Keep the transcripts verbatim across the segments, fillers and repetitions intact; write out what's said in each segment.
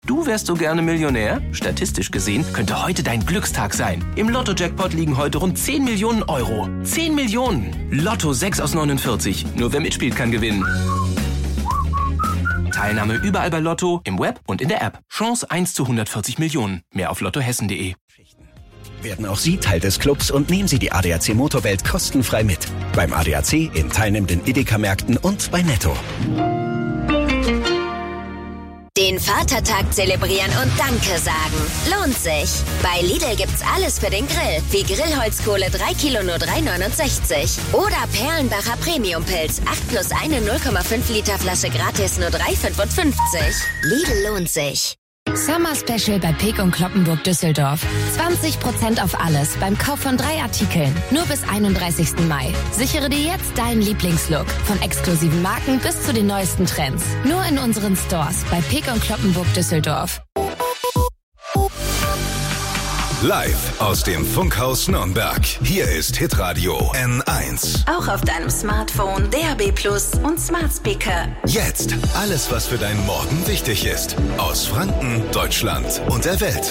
Du wärst so gerne Millionär? Statistisch gesehen könnte heute dein Glückstag sein. Im Lotto-Jackpot liegen heute rund zehn Millionen Euro. zehn Millionen! Lotto sechs aus neunundvierzig. Nur wer mitspielt, kann gewinnen. Teilnahme überall bei Lotto, im Web und in der App. Chance eins zu hundertvierzig Millionen. Mehr auf lottohessen punkt de. Werden auch Sie Teil des Clubs und nehmen Sie die A D A C Motorwelt kostenfrei mit. Beim A D A C, in teilnehmenden Edeka-Märkten und bei Netto. Den Vatertag zelebrieren und Danke sagen. Lohnt sich. Bei Lidl gibt's alles für den Grill. Wie Grillholzkohle drei Kilo nur drei neunundsechzig. Oder Perlenbacher Premiumpilz. acht plus eine null Komma fünf Liter Flasche gratis nur drei fünfundfünfzig. Lidl lohnt sich. Summer Special bei Peek und Kloppenburg Düsseldorf. zwanzig Prozent auf alles beim Kauf von drei Artikeln. Nur bis einunddreißigsten Mai. Sichere dir jetzt deinen Lieblingslook. Von exklusiven Marken bis zu den neuesten Trends. Nur in unseren Stores bei Peek und Kloppenburg Düsseldorf. Live aus dem Funkhaus Nürnberg. Hier ist Hitradio N eins. Auch auf deinem Smartphone, D A B Plus und Smart Speaker. Jetzt alles, was für deinen Morgen wichtig ist. Aus Franken, Deutschland und der Welt.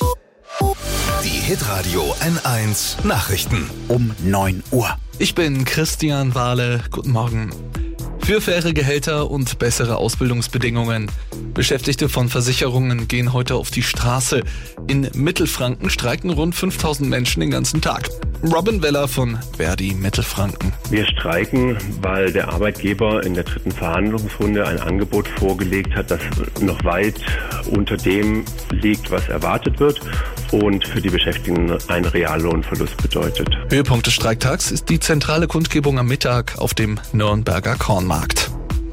Die Hitradio N eins Nachrichten. Um neun Uhr. Ich bin Christian Wahle. Guten Morgen. Für faire Gehälter und bessere Ausbildungsbedingungen. Beschäftigte von Versicherungen gehen heute auf die Straße. In Mittelfranken streiken rund fünftausend Menschen den ganzen Tag. Robin Weller von Verdi Mittelfranken. Wir streiken, weil der Arbeitgeber in der dritten Verhandlungsrunde ein Angebot vorgelegt hat, das noch weit unter dem liegt, was erwartet wird und für die Beschäftigten einen Reallohnverlust bedeutet. Höhepunkt des Streiktags ist die zentrale Kundgebung am Mittag auf dem Nürnberger Kornmarkt.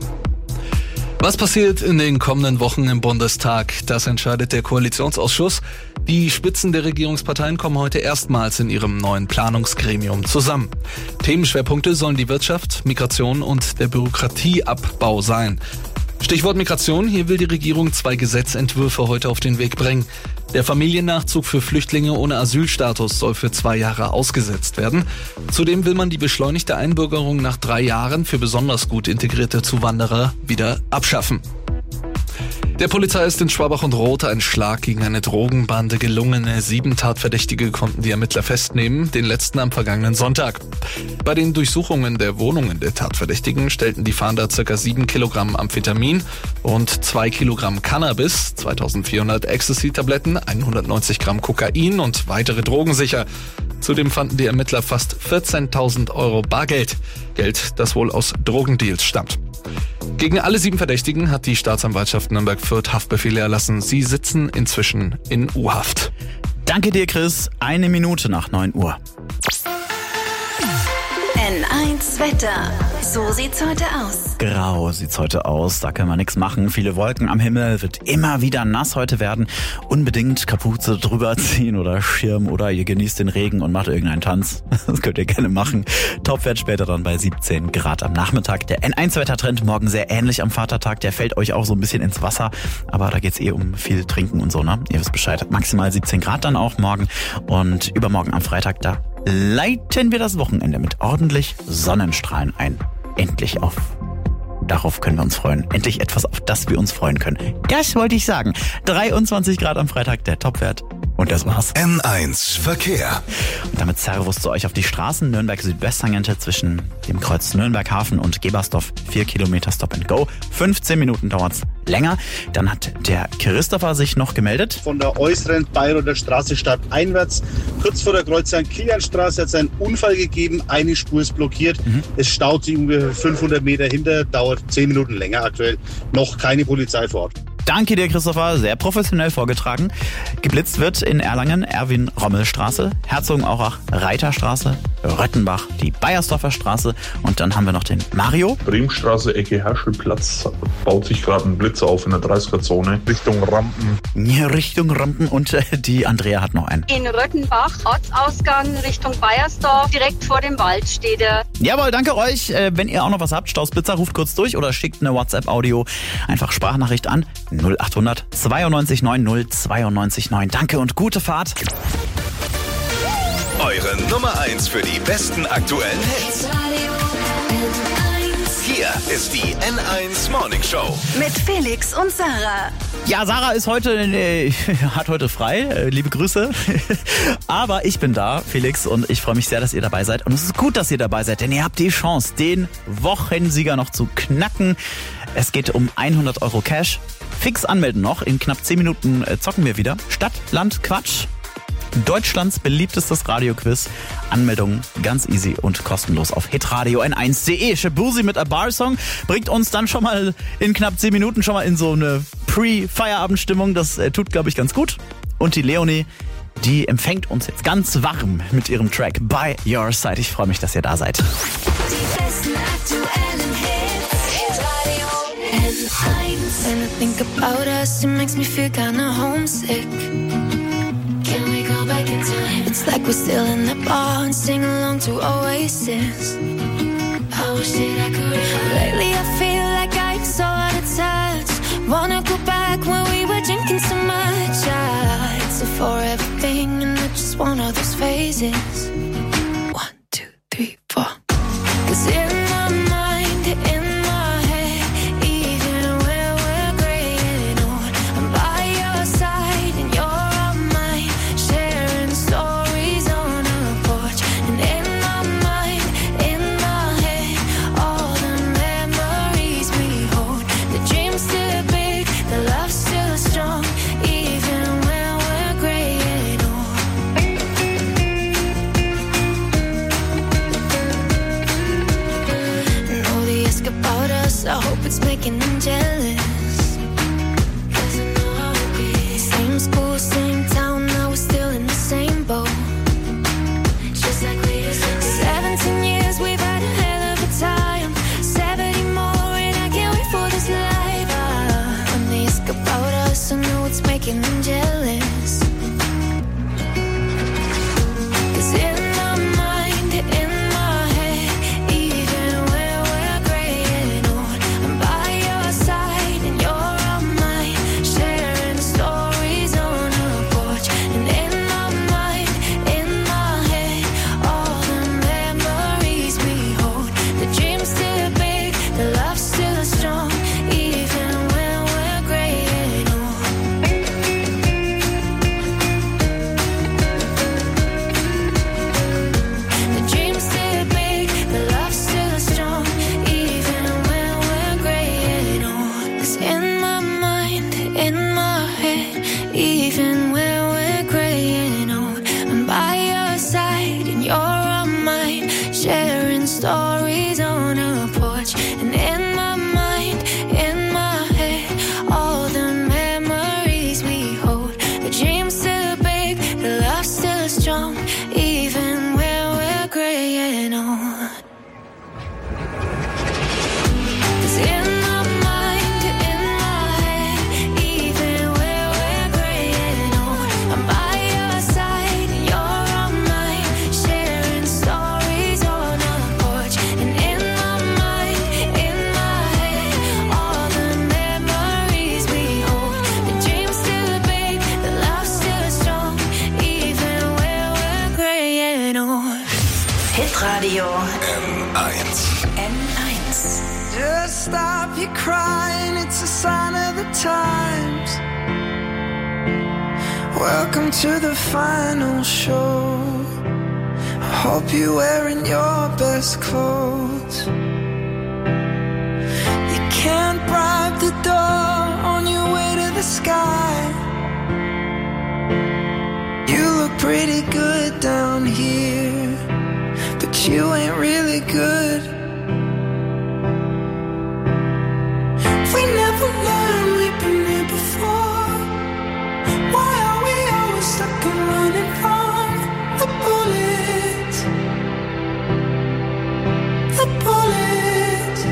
Was passiert in den kommenden Wochen im Bundestag? Das entscheidet der Koalitionsausschuss. Die Spitzen der Regierungsparteien kommen heute erstmals in ihrem neuen Planungsgremium zusammen. Themenschwerpunkte sollen die Wirtschaft, Migration und der Bürokratieabbau sein. Stichwort Migration, hier will die Regierung zwei Gesetzentwürfe heute auf den Weg bringen. Der Familiennachzug für Flüchtlinge ohne Asylstatus soll für zwei Jahre ausgesetzt werden. Zudem will man die beschleunigte Einbürgerung nach drei Jahren für besonders gut integrierte Zuwanderer wieder abschaffen. Der Polizei ist in Schwabach und Rothe ein Schlag gegen eine Drogenbande gelungen. Sieben Tatverdächtige konnten die Ermittler festnehmen, den letzten am vergangenen Sonntag. Bei den Durchsuchungen der Wohnungen der Tatverdächtigen stellten die Fahnder ca. sieben Kilogramm Amphetamin und zwei Kilogramm Cannabis, zweitausendvierhundert Ecstasy-Tabletten, hundertneunzig Gramm Kokain und weitere Drogen sicher. Zudem fanden die Ermittler fast vierzehntausend Euro Bargeld. Geld, das wohl aus Drogendeals stammt. Gegen alle sieben Verdächtigen hat die Staatsanwaltschaft Nürnberg-Fürth Haftbefehle erlassen. Sie sitzen inzwischen in U-Haft. Danke dir, Chris. Eine Minute nach neun Uhr. N eins Wetter. So sieht's heute aus. Grau sieht's heute aus, da können wir nichts machen. Viele Wolken am Himmel, wird immer wieder nass heute werden. Unbedingt Kapuze drüber ziehen oder Schirm oder ihr genießt den Regen und macht irgendeinen Tanz. Das könnt ihr gerne machen. Topwert später dann bei siebzehn Grad am Nachmittag. Der N eins Wettertrend morgen sehr ähnlich am Vatertag. Der fällt euch auch so ein bisschen ins Wasser. Aber da geht's eh um viel Trinken und so, ne? Ihr wisst Bescheid. Maximal siebzehn Grad dann auch morgen. Und übermorgen am Freitag, da leiten wir das Wochenende mit ordentlich Sonnenstrahlen ein. Endlich auf. Darauf können wir uns freuen. Endlich etwas, auf das wir uns freuen können. Das wollte ich sagen. dreiundzwanzig Grad am Freitag, der Topwert. Und das war's. N eins Verkehr. Und damit Servus zu euch auf die Straßen. Nürnberg-Südwest-Tangente zwischen dem Kreuz Nürnberg-Hafen und Gebersdorf. Vier Kilometer Stop and Go. fünfzehn Minuten dauert's länger. Dann hat der Christopher sich noch gemeldet. Von der äußeren Bayreuther Straße stadteinwärts. Kurz vor der Kreuzung Kilianstraße hat es einen Unfall gegeben. Eine Spur ist blockiert. Mhm. Es staut sich ungefähr fünfhundert Meter hinter. Dauert zehn Minuten länger aktuell. Noch keine Polizei vor Ort. Danke dir, Christopher. Sehr professionell vorgetragen. Geblitzt wird in Erlangen Erwin-Rommel-Straße, Herzogenaurach Reiterstraße, Röttenbach die Bayersdorfer Straße und dann haben wir noch den Mario. Bremenstraße, Ecke Herschelplatz, baut sich gerade ein Blitzer auf in der dreißiger-Zone Richtung Rampen. Ja, Richtung Rampen und äh, die Andrea hat noch einen. In Röttenbach, Ortsausgang Richtung Bayersdorf, direkt vor dem Wald steht er. Jawohl, danke euch. Äh, wenn ihr auch noch was habt, Stausblitzer, ruft kurz durch oder schickt eine WhatsApp-Audio, einfach Sprachnachricht an null achthundert zweiundneunzig neun null zweiundneunzig neun. Danke und gute Fahrt. Eure Nummer eins für die besten aktuellen Hits. Hier ist die N eins Morning Show. Mit Felix und Sarah. Ja, Sarah ist heute, äh, hat heute frei. Äh, liebe Grüße. Aber ich bin da, Felix, und ich freue mich sehr, dass ihr dabei seid. Und es ist gut, dass ihr dabei seid, denn ihr habt die Chance, den Wochensieger noch zu knacken. Es geht um hundert Euro Cash. Fix anmelden noch. In knapp zehn Minuten äh, zocken wir wieder. Stadt, Land, Quatsch. Deutschlands beliebtestes Radioquiz. Anmeldung ganz easy und kostenlos auf hitradio n eins punkt de. Shabuzi mit A Bar Song bringt uns dann schon mal in knapp zehn Minuten schon mal in so eine Pre-Feierabend-Stimmung. Das äh, tut, glaube ich, ganz gut. Und die Leonie, die empfängt uns jetzt ganz warm mit ihrem Track By Your Side. Ich freue mich, dass ihr da seid. Die besten aktuellen Hits. Hitradio N eins. When I think about us, it makes me feel kinda homesick. It's like we're still in the bar and sing along to Oasis. I wish that I could. Lately I feel like I'm so out of touch. Wanna go back when we were drinking so much. I, it's a forever thing and I just want all those phases. One, two, three, four. Cause in my mind, in my head, even when we're graying old, I'm by your side and you're on mine, sharing stories on a porch. And in my mind, in my head, all the memories we hold. The dream's still big, the love's still strong, even when we're graying old. And all the ask about us, I hope it's making them jealous. 'Cause I know how it is. Same school, same town, now we're still in the same boat. Just like we used to be. Seventeen years, we've had a hell of a time. Seventy more, and I can't wait for this life. Ah, when they ask about us, I know it's making them jealous. 'Cause in my mind, in my head, even when we're graying old, I'm by your side and you're on mine, sharing stories on a porch. And in my mind, in my head, all the memories we hold. The dream's still big, the love's still strong, even when we're graying old. The dream's still big, the love's still strong, even when we're graying old. 'Cause in my mind, in my head, even when we're graying old, I'm by your side and you're on mine, sharing stories on a porch. And in my mind, in my head, all the memories we hold. The dream's still big, the love's still strong, even when we're graying old. 'Cause in my mind, in my head, even when we're graying old, I'm by your side and you're on mine, sharing stories on a porch. And in my mind, in my head, all the memories we hold. The dream's still big, the love's still strong, even when we're graying old. Hitradio N eins. N eins. Just stop your crying, it's a sign of the times. Welcome to the final show. I hope you're wearing your best clothes. You can't bribe the door on your way to the sky. You look pretty good down here, but you ain't really good. We never learned, we've been here before. Why are we always stuck and running from the bullets? The bullets.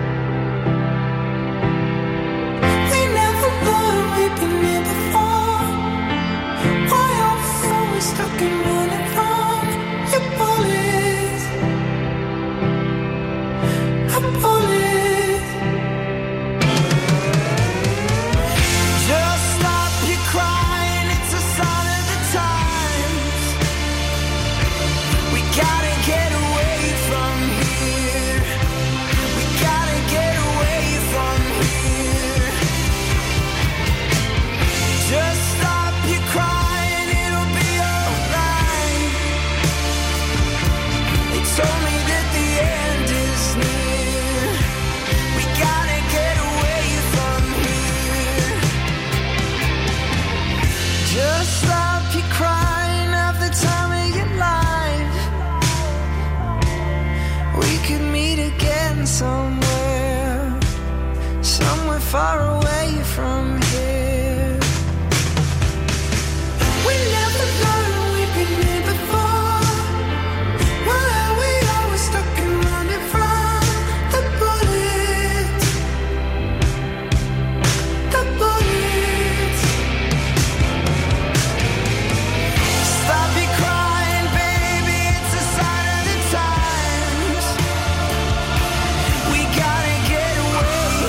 We never learned, we've been here before. Why are we always stuck and running from your bullets? stop you crying half the time of your life. We could meet again somewhere, somewhere far away from here. We never learned we've been here before. Why are we always stuck and running from the bullets? The bullets. Stop your crying, baby, it's a sign of the times. We gotta get away.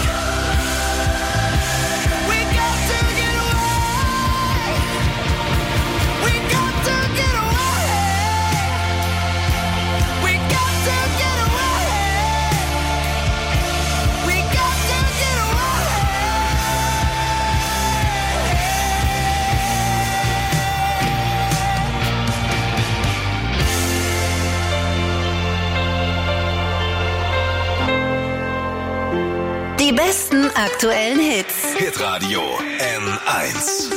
We got to get away. We got to get away. We got to get away. We got to get away. Die besten aktuellen Hits. Hitradio N eins.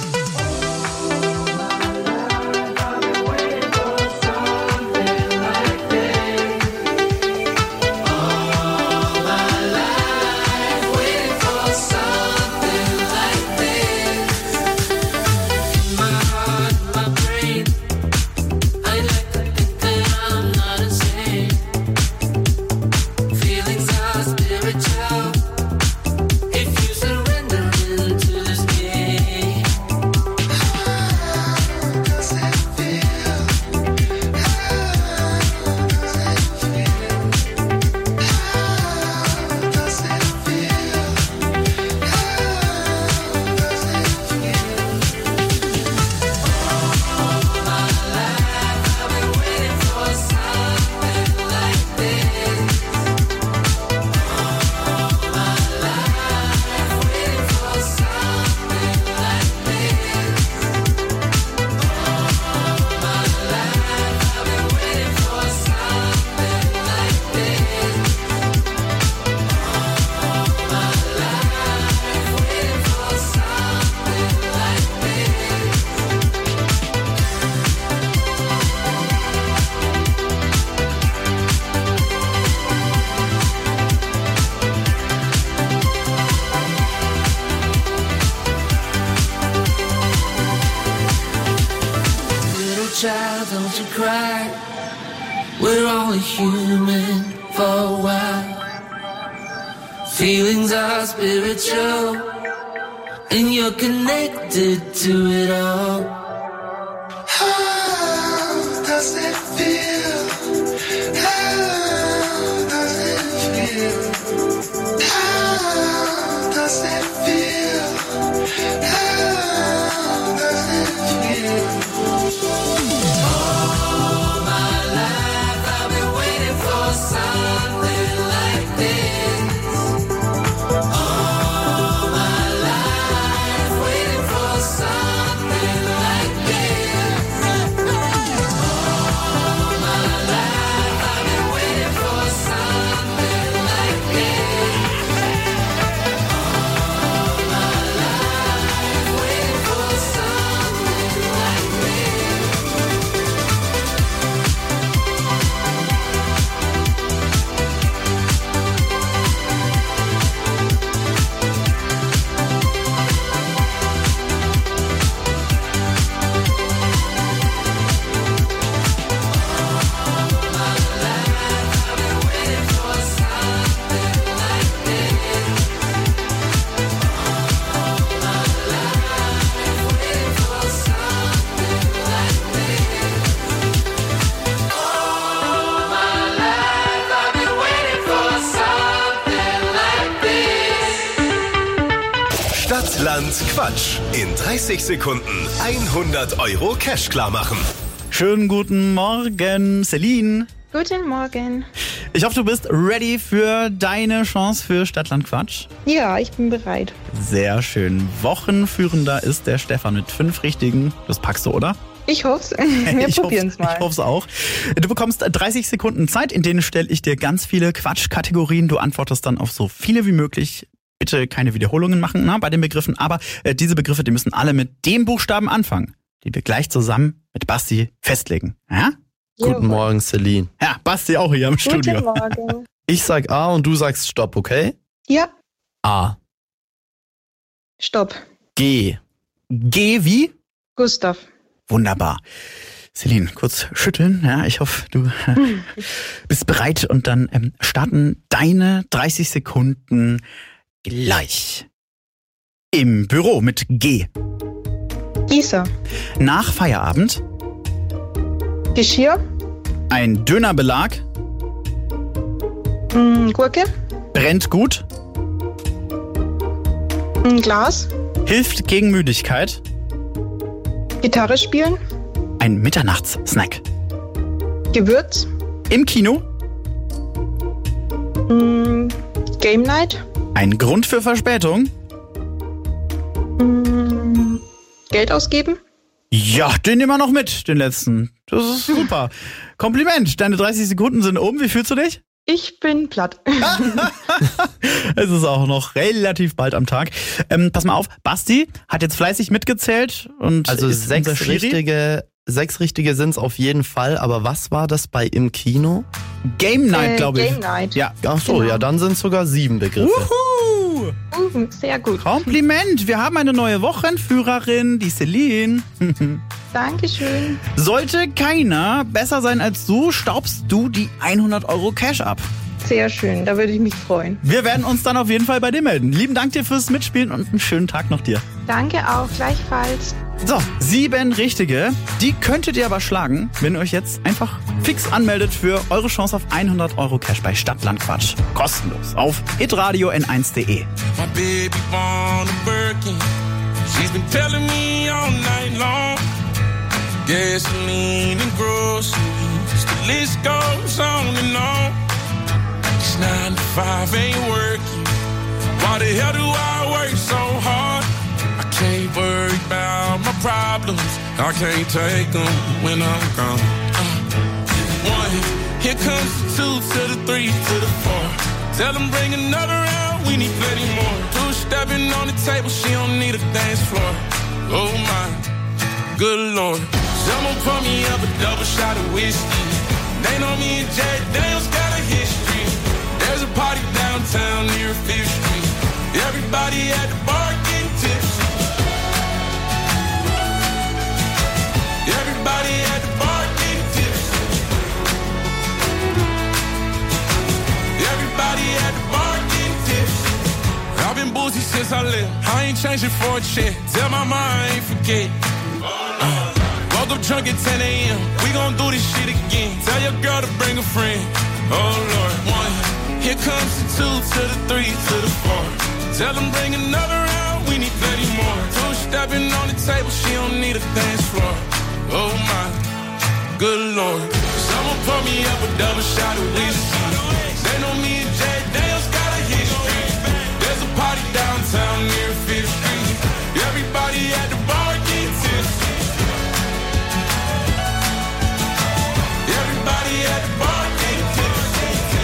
Child, don't you cry. We're only human for a while. Feelings are spiritual, and you're connected to it all. How does it feel? How does it feel? How does it feel? How does it feel? All my life I've been waiting for something like this. All my life waiting for something like this. All my life I've been waiting for something like this. All my life waiting for something like this. Stadtland Quatsch. In dreißig Sekunden hundert Euro Cash klar machen. Schönen guten Morgen, Celine. Guten Morgen. Ich hoffe, du bist ready für deine Chance für Stadtland Quatsch. Ja, ich bin bereit. Sehr schön. Wochenführender ist der Stefan mit fünf Richtigen. Das packst du, oder? Ich hoffe es. Wir probieren es mal. Ich hoffe es auch. Du bekommst dreißig Sekunden Zeit, in denen stelle ich dir ganz viele Quatschkategorien. Du antwortest dann auf so viele wie möglich. bitte keine Wiederholungen machen, na, bei den Begriffen, aber äh, diese Begriffe, die müssen alle mit dem Buchstaben anfangen, die wir gleich zusammen mit Basti festlegen. Ja? Guten Morgen, Celine. Ja, Basti auch hier im Studio. Guten Morgen. Ich sag A und du sagst Stopp, okay? Ja. A. Stopp. G. G wie? Gustav. Wunderbar. Celine, kurz schütteln. Ja, ich hoffe, du äh, bist bereit und dann ähm, starten deine dreißig Sekunden gleich. Im Büro mit G. Gießer. Nach Feierabend. Geschirr. Ein Dönerbelag. Mm, Gurke. Brennt gut. Mm, Glas. Hilft gegen Müdigkeit. Gitarre spielen. Ein Mitternachtssnack. Gewürz. Im Kino. Mm, Game Night. Ein Grund für Verspätung. Mm, Geld ausgeben. Ja, den nehmen wir noch mit, den letzten. Das ist super. Kompliment, deine dreißig Sekunden sind um. Wie fühlst du dich? Ich bin platt. Es ist auch noch relativ bald am Tag. Ähm, pass mal auf, Basti hat jetzt fleißig mitgezählt. Und also ist sechs richtige, sechs richtige sind es auf jeden Fall. Aber was war das bei im Kino? Game Night, äh, glaube ich. Game Night. Ja. Ach so, genau. Ja, dann sind es sogar sieben Begriffe. Wuhu! Uh, sehr gut. Kompliment, wir haben eine neue Wochenführerin, die Celine. Dankeschön. Sollte keiner besser sein als du, staubst du die hundert Euro Cash ab. Sehr schön, da würde ich mich freuen. Wir werden uns dann auf jeden Fall bei dir melden. Lieben Dank dir fürs Mitspielen und einen schönen Tag noch dir. Danke auch, gleichfalls. So, sieben richtige. Die könntet ihr aber schlagen, wenn ihr euch jetzt einfach fix anmeldet für eure Chance auf hundert Euro Cash bei Stadtland Quatsch. Kostenlos auf hitradio n eins punkt de. My baby born a Birkin. She's been telling me all night long. Gasoline and groceries. The list goes on and on. It's nine to five ain't working. Why the hell do I work so hard? I can't worry about my problems. I can't take them when I'm gone. Uh, one, here comes the two to the three to the four. Tell them bring another round, we need plenty more. Two stepping on the table, she don't need a dance floor. Oh my, good Lord. Someone pour me up a double shot of whiskey. They know me and Jack Daniels got a history. There's a party downtown near Fifth Street. Everybody at the bar getting tipsy. Everybody at the bar getting tipsy. Everybody at the bar getting tipsy. I've been boozy since I left. I ain't changing for a check. Tell my mom I ain't forget. Uh, woke up drunk at ten a.m. We gon' do this shit again. Tell your girl to bring a friend. Oh Lord, one. Here comes the two to the three to the four. Tell them bring another round, we need plenty more. Two stepping on the table, she don't need a dance floor. Oh my, good Lord. Someone pour me up a double shot of whiskey. They know me and Jack Daniels got a history. There's a party downtown near Fifth Street. Everybody at the bar getting tipsy. Everybody at the bar getting tipsy.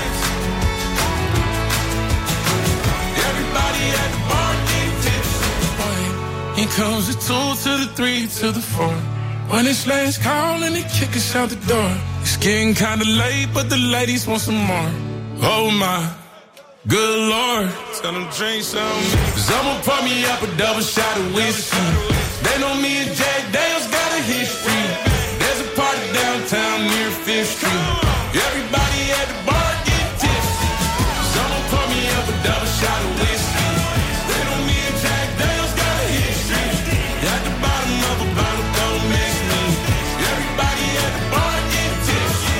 Everybody at the bar getting tipsy. Here comes the two to the three to the four. When it's last call and they kick us out the door. It's getting kinda late, but the ladies want some more. Oh my, good Lord. Tell them drink some. Someone pour me up a double shot of whiskey. They know me and Jack Daniels got a history. There's a party downtown near Fifth Street. Everybody at the bar get tipsy. Someone pour me up a double shot of whiskey. They know me and Jack Daniels got a history. At the bottom of a bottle, don't miss me. Everybody at the bar get tipsy.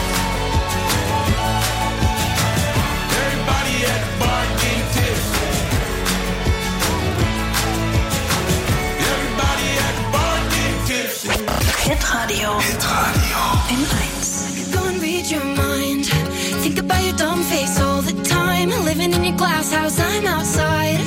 Everybody at the bar get tipsy. Everybody at the bar get tipsy. Hitradio. Hitradio. In eins. Go and read your mind. Think about your dumb face all the time. Living in your glass house, I'm outside.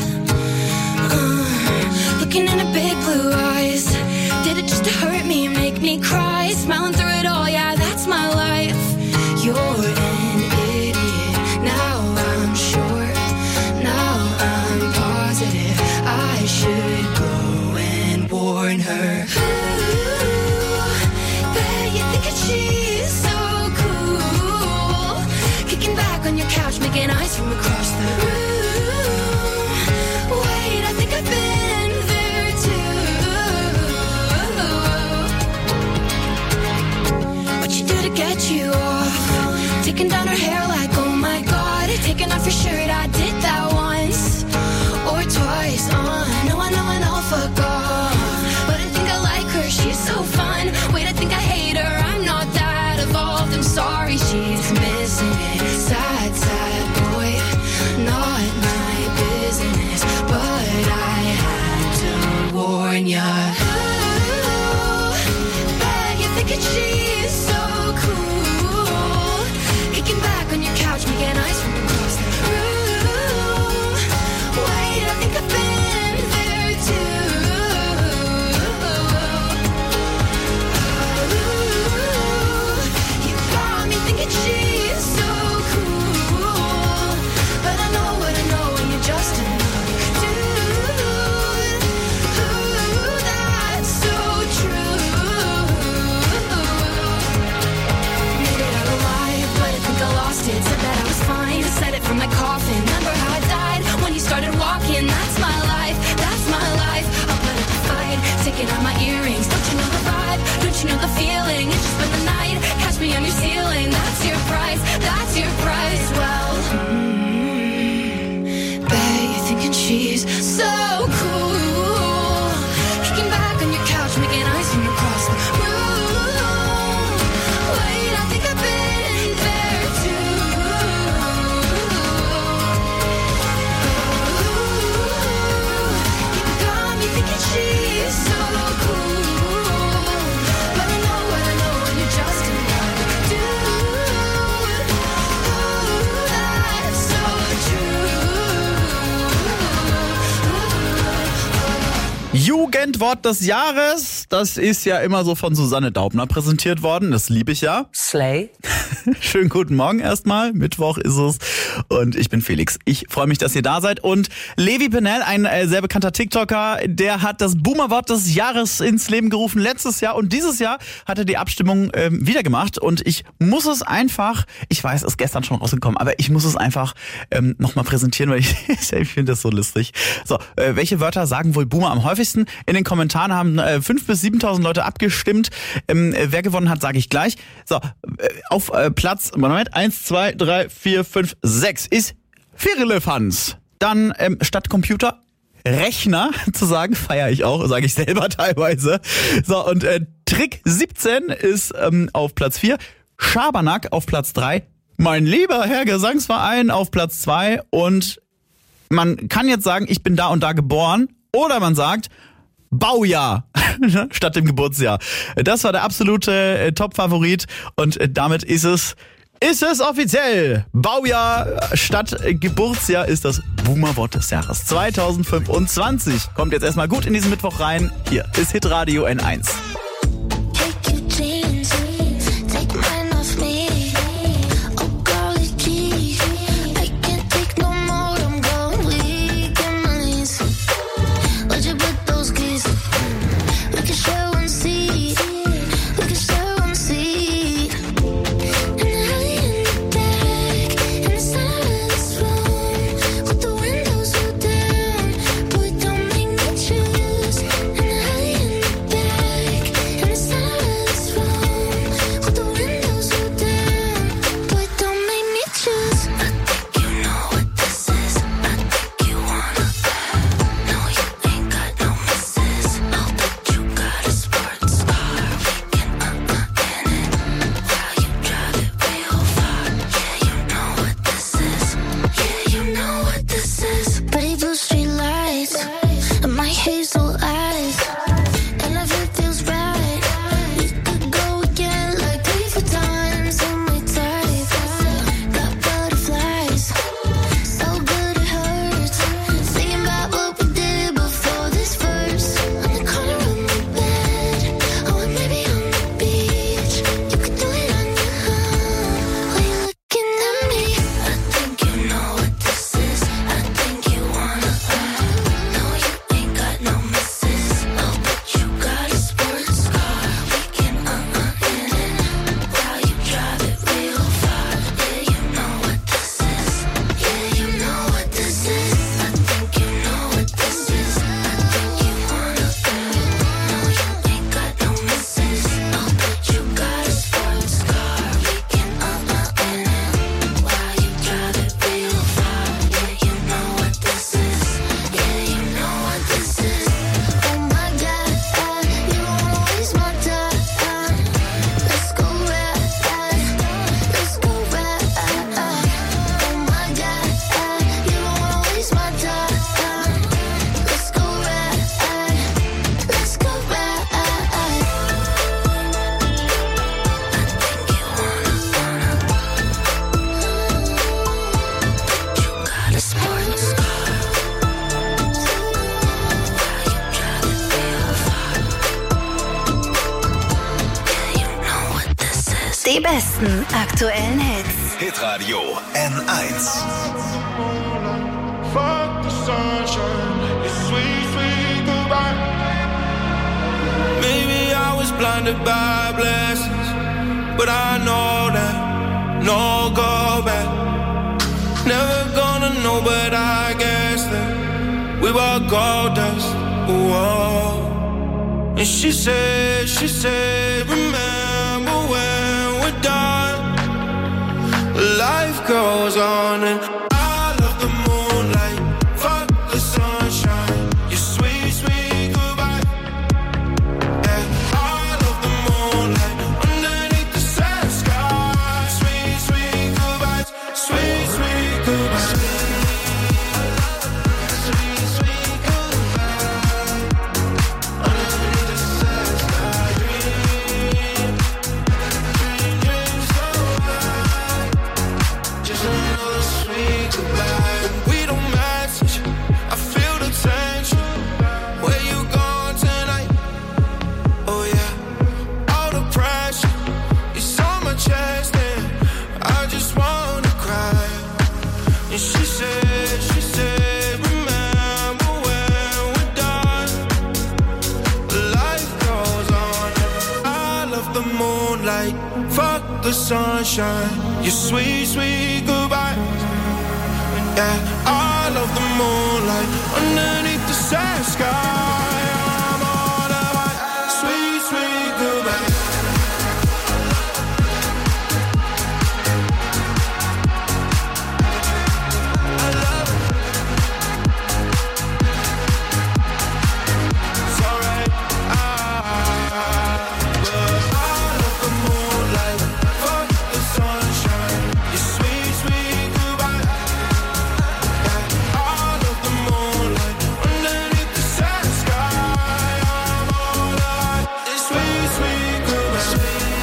Uh, looking in the big blue eyes. Did it just to hurt me, make me cry? Smiling through it all, yeah, that's my life. You're an idiot. Now I'm sure. Now I'm warn her. Bet you think that she's so cool. Kicking back on your couch, making eyes from across the room. Wait, I think I've been there too. What you do to get you off? Taking down her hair like, oh my god. Taking off your shirt, I did that once or twice. Uh, no, I know, I know, fuck off. But I think I like her, she's so fun. Wait, I think I hate her, I'm not that evolved. I'm sorry, she's missing it. Sad, sad boy, not my business. But I had to warn ya. Ooh, bet you're thinking she's so cool. Kicking back on your couch, making eyes from across the room. Wait, I think I've been there too. You got me thinking she's so cool. But I know what I know and you're just another dude. Ooh, that's so true. Made it out alive, but I think I lost it. Said that I was fine, said it from my coffin. Remember how I died when you started walking? That's my life, that's my life. I'll put up a fight, taking out my earrings. Don't you know the vibe? Don't you know the feeling? It's just been the night, catch me on your ceiling. That's your price, that's your price. Well, mm, bet you're thinking she's so cool. Kicking back on your couch, making eyes from across the room. Wait, I think I've been there too. You got me thinking she's so cool. But I know what I know and you're just another dude. Ooh, that's so Jugendwort des Jahres, das ist ja immer so von Susanne Daubner präsentiert worden. Das liebe ich ja. Slay. Schönen guten Morgen erstmal. Mittwoch ist es. Und ich bin Felix. Ich freue mich, dass ihr da seid. Und Levi Pennell, ein äh, sehr bekannter TikToker, der hat das Boomerwort des Jahres ins Leben gerufen letztes Jahr. Und dieses Jahr hat er die Abstimmung ähm, wieder gemacht. Und ich muss es einfach, ich weiß, es ist gestern schon rausgekommen, aber ich muss es einfach ähm, nochmal präsentieren, weil ich, ich finde das so lustig. So, äh, welche Wörter sagen wohl Boomer am häufigsten? In den Kommentaren haben äh, fünftausend bis siebentausend Leute abgestimmt. Ähm, äh, wer gewonnen hat, sage ich gleich. So, äh, auf äh, Platz, Moment, eins, zwei, drei, vier, fünf, sechs ist Firlefanz. Dann ähm, statt Computer Rechner zu sagen, feiere ich auch, sage ich selber teilweise. So, und äh, Trick siebzehn ist ähm, auf Platz vier, Schabernack auf Platz drei, mein lieber Herr Gesangsverein auf Platz zwei und man kann jetzt sagen, ich bin da und da geboren oder man sagt Baujahr statt dem Geburtsjahr. Das war der absolute äh, Top-Favorit und äh, damit ist es Ist es offiziell? Baujahr statt Geburtsjahr ist das Boomerwort des Jahres zwanzig fünfundzwanzig. Kommt jetzt erstmal gut in diesen Mittwoch rein. Hier ist Hitradio N eins. Boy, don't make me choose. And I in the back. Die besten aktuellen Hits. Hitradio N eins. Fuck the sunshine, it's sweet, sweet goodbye. Maybe I was blinded by blessings, but I know that no go back. Never gonna know, but I guess that we were gold dust. Whoa. And she said, she said, remember when we're done, life goes on and I love the moonlight, fuck the sunshine, your sweet, sweet goodbye. And I love the moonlight underneath the sad sky. Sweet, sweet goodbyes, sweet, sweet goodbyes. Sweet, sweet goodbye. Underneath the sad sky. Dream, dream, dream so high. Just another sweet goodbye. We don't message, I feel the tension. Where you going tonight? Oh yeah, all the pressure is on my chest and I just wanna cry. And she said, she said, remember when we're done, life goes on. I love the moonlight, fuck the sunshine, your sweet, sweet goodbye. Yeah, I love the moonlight underneath the sad sky. I'm on a high, sweet, sweet goodbye. I love it. It's alright. I, but I love the moonlight, fuck the sunshine, your sweet, sweet goodbye. I love the moonlight underneath the sad sky. I'm on a high, it's sweet, sweet goodbye.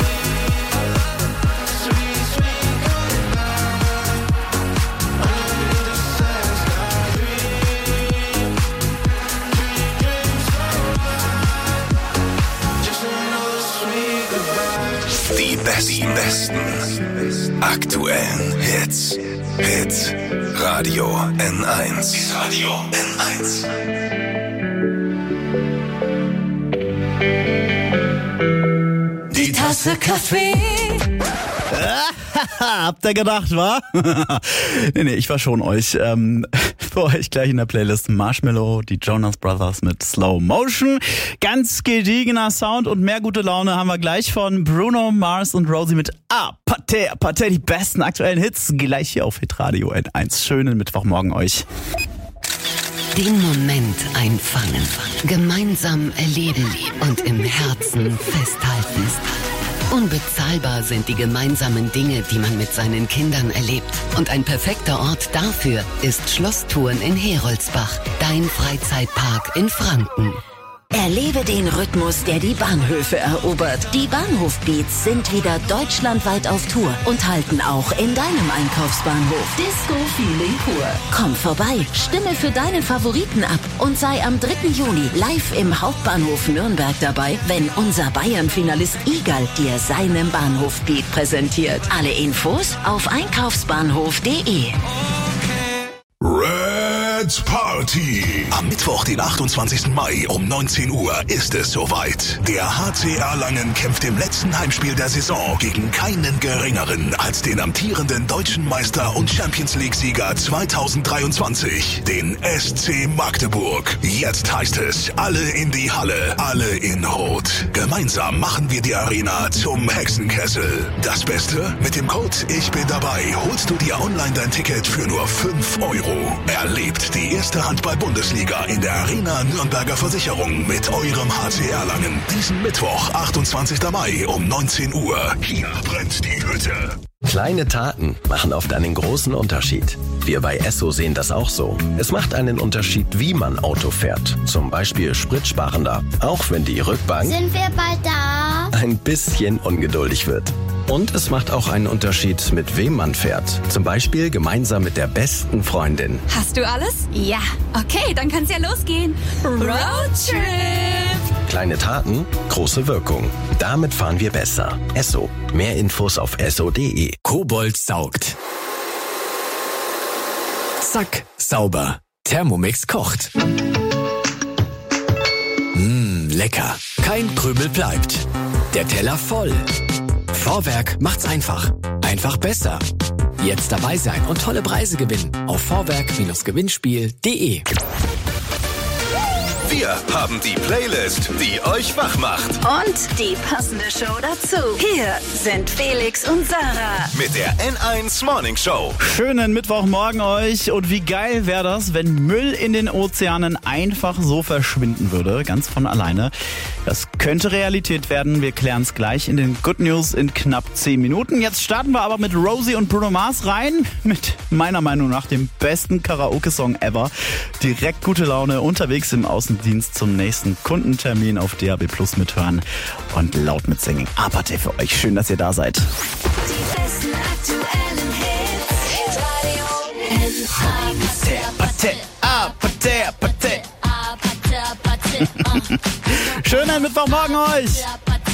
Sweet, sweet goodbye. Underneath the sad sky. Dream, dream, dream so high. Just another sweet goodbye. Die besten, besten aktuellen Hits. Hit Radio N eins. Hit Radio N eins. Die Tasse Kaffee. Habt ihr gedacht, wa? nee, nee, ich verschone euch. Ähm, für euch gleich in der Playlist Marshmello, die Jonas Brothers mit Slow Motion. Ganz gediegener Sound und mehr gute Laune haben wir gleich von Bruno Mars und Rosie mit Ah, Pater, Pater, die besten aktuellen Hits. Gleich hier auf Hitradio N eins. Schönen Mittwochmorgen euch. Den Moment einfangen, gemeinsam erleben und im Herzen festhalten. Unbezahlbar sind die gemeinsamen Dinge, die man mit seinen Kindern erlebt. Und ein perfekter Ort dafür ist Schlosstouren in Heroldsbach, dein Freizeitpark in Franken. Erlebe den Rhythmus, der die Bahnhöfe erobert. Die Bahnhof-Beats sind wieder deutschlandweit auf Tour und halten auch in deinem Einkaufsbahnhof. Disco-Feeling pur. Komm vorbei, stimme für deinen Favoriten ab und sei am dritten Juni live im Hauptbahnhof Nürnberg dabei, wenn unser Bayern-Finalist Igal dir seinen Bahnhof-Beat präsentiert. Alle Infos auf einkaufsbahnhof punkt de. Red Party. Am Mittwoch, den achtundzwanzigsten Mai um neunzehn Uhr ist es soweit. Der H C Erlangen kämpft im letzten Heimspiel der Saison gegen keinen geringeren als den amtierenden deutschen Meister und Champions League-Sieger zweitausenddreiundzwanzig, den S C Magdeburg. Jetzt heißt es, alle in die Halle, alle in Rot. Gemeinsam machen wir die Arena zum Hexenkessel. Das Beste? Mit dem Code Ich bin dabei holst du dir online dein Ticket für nur fünf Euro. Erlebt die erste Handball-Bundesliga in der Arena Nürnberger Versicherung mit eurem H C Erlangen. Diesen Mittwoch, achtundzwanzigsten Mai um neunzehn Uhr. Hier brennt die Hütte. Kleine Taten machen oft einen großen Unterschied. Wir bei Esso sehen das auch so. Es macht einen Unterschied, wie man Auto fährt. Zum Beispiel spritsparender. Auch wenn die Rückbank Sind wir bald da? ein bisschen ungeduldig wird. Und es macht auch einen Unterschied, mit wem man fährt. Zum Beispiel gemeinsam mit der besten Freundin. Hast du alles? Ja. Okay, dann kann's ja losgehen. Roadtrip! Kleine Taten, große Wirkung. Damit fahren wir besser. Esso. Mehr Infos auf esso punkt de. Kobold saugt. Zack, sauber. Thermomix kocht. Mmh, lecker. Kein Krümel bleibt. Der Teller voll. Vorwerk macht's einfach. Einfach besser. Jetzt dabei sein und tolle Preise gewinnen auf vorwerk Gewinnspiel punkt de. Wir haben die Playlist, die euch wach macht. Und die passende Show dazu. Hier sind Felix und Sarah. Mit der N eins Morning Show. Schönen Mittwochmorgen euch. Und wie geil wäre das, wenn Müll in den Ozeanen einfach so verschwinden würde, ganz von alleine. Das könnte Realität werden. Wir klären es gleich in den Good News in knapp zehn Minuten. Jetzt starten wir aber mit Rosie und Bruno Mars rein. Mit meiner Meinung nach dem besten Karaoke-Song ever. Direkt gute Laune, unterwegs im Außendienst zum nächsten Kundentermin auf D A B Plus mithören und laut mitsingen. Apate für euch. Schön, dass ihr da seid. Die besten aktuellen Hits. Apate, Apate, Apate. Schönen Mittwochmorgen euch.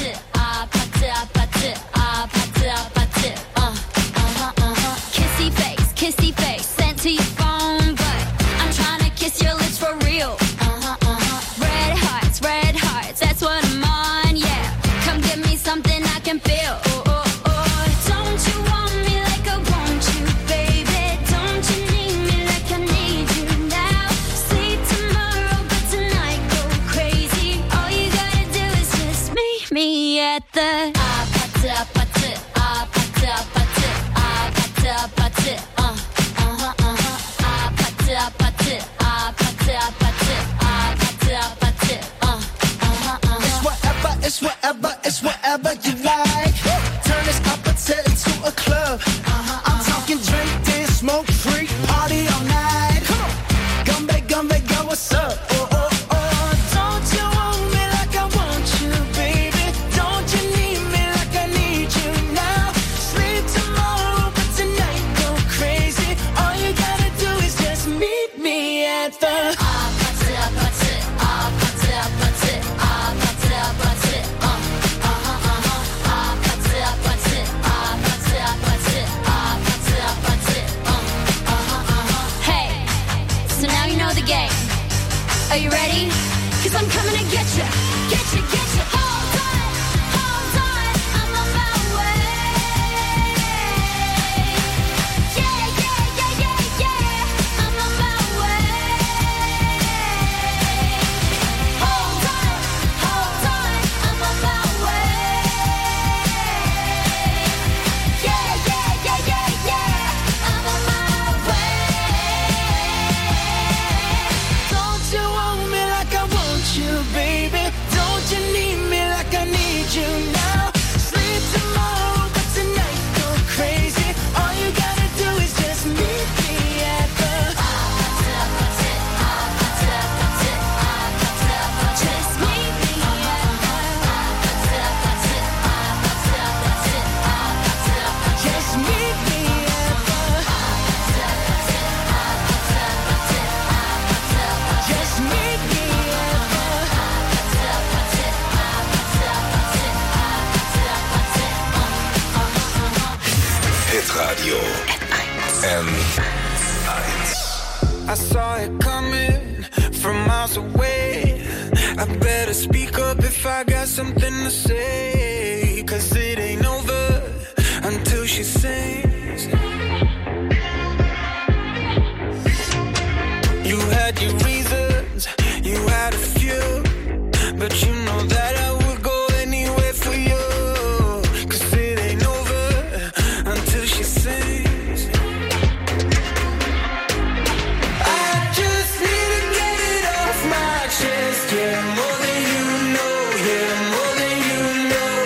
Kissy face, kissy face, sent to your phone, but I'm trying to kiss your lips for real. Red hearts, red hearts, that's what I'm on, yeah. Come give me something I can feel. Oh, oh, oh. Don't you want me like I want you, baby? Don't you need me like I need you now? Sleep tomorrow, but tonight go crazy. All you gotta do is just meet me at the apate, apate, apate, apate, apate, apate, uh, uh-huh, uh-huh, apate, apate, apate, apate, apate, apate, uh, uh-huh, uh-huh. It's whatever, it's whatever, it's whatever you like. Turn this appetite into a club. I'm talking drink, dance, smoke, freak, party all night. Come on, gumbe, gumbe, go, what's up? Oh, oh, oh. Don't you want me like I want you, baby? Don't you need me like I need you now? Sleep tomorrow, but tonight go crazy. All you gotta do is just meet me at the apate, apate, apate, apate, apate, apate, uh, uh-huh, uh-huh, apate, apate, apate, apate, apate, apate, uh, uh-huh, uh-huh. Hey, so now you know the game. Are you ready? 'Cause I'm coming to get you, get you, get you. Hold on, hold on, I'm on my way. Yeah, yeah, yeah, yeah, yeah, I'm on my way. Hold on, hold on, I'm on my way. Yeah, yeah, yeah, yeah, yeah, I'm on my way. Don't you want me like I want you, baby? Don't you need me like I need you now? Sleep tomorrow, but tonight go crazy. All you gotta do is just meet me at the apate, apate, apate, apate, apate, apate. Just meet me at the apate, apate, apate, apate, apate, apate. Just meet me at the apate, apate, apate, apate, apate, apate. Just meet me at the apate, apate, apate, apate, apate, apate. Hitradio N eins. I saw it coming from miles away. I better speak up if I got something to say. 'Cause it ain't over until she sings. You had your reasons, you had a few, but you know that I would go anywhere for you. 'Cause it ain't over until she sings. I just need to get it off my chest, yeah, more than you know, yeah, more than you know.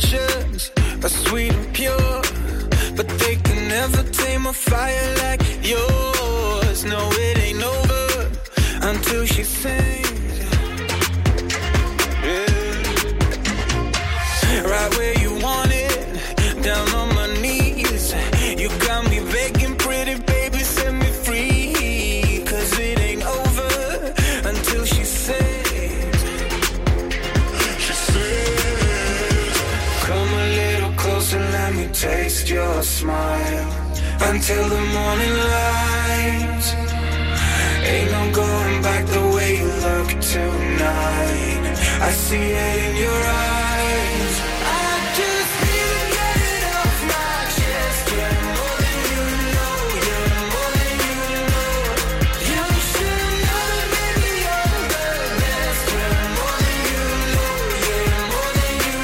intentions are sweet and pure, but they can never tame a fire like yours. No, it ain't over until she sings. Yeah. Right where you want it, down on my knees. You got me begging, pretty baby, set me free. Cause it ain't over until she sings. She sings. Come a little closer, let me taste your smile. Until the morning light. Ain't no going back the way you look tonight. I see it in your eyes. I just need to get it off my chest. You're more than you know. You're more than you know. You should know that baby you're the best. You're more than you know. You're more than you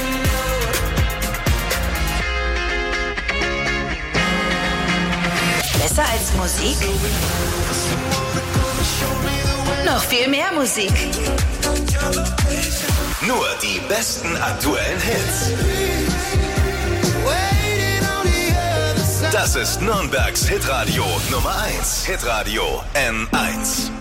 know. Besser als Musik? Noch viel mehr Musik. Nur die besten aktuellen Hits. Das ist Nürnbergs Hitradio Nummer eins. Hitradio N eins.